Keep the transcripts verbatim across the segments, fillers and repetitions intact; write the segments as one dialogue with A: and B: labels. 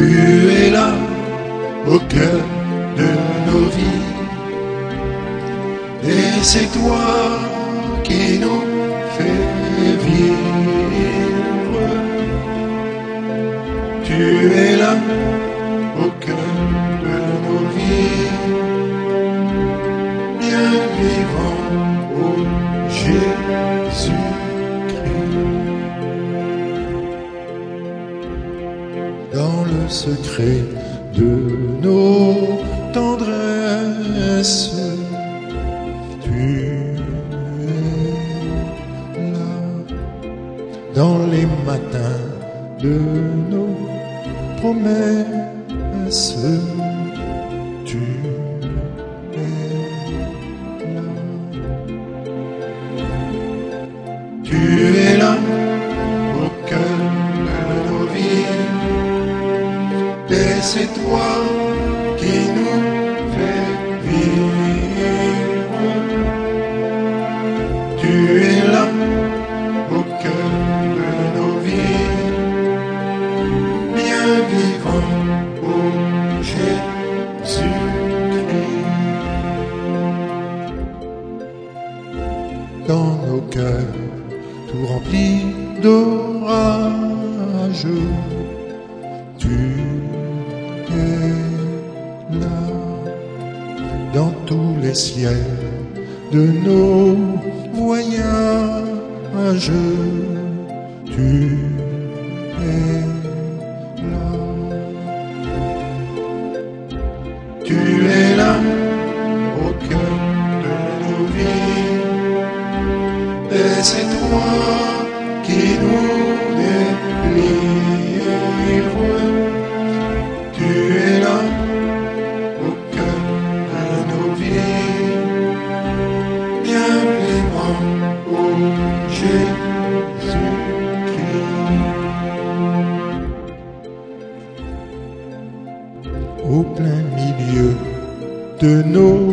A: es là au cœur de nos vies, et c'est toi qui nous fais vivre. Tu es là au cœur de nos vies, bien vivant, ô Jésus-Christ. Dans le secret de nos tendresses, tu es là. Dans les matins de nos promesses, tu es là. Tu es là au cœur de nos vies, et c'est toi qui nous fais vivre. Tu es là au cœur de nos vies, bien vivant, ô Jésus-Christ. Dans nos cœurs tout remplis d'orage, tu es là. Dans tous les ciels de nos voyages, tu es là. Tu es là au cœur de nos vies, et c'est toi qui nous délivre. Tu es là au cœur de nos vies, bien vivant, ô Jésus-Christ. Au plein milieu de nos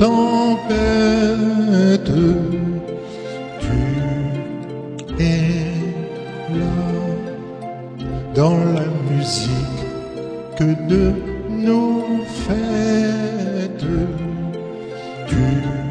A: tempêtes, tu es là. Dans la musique que de nos fêtes, tu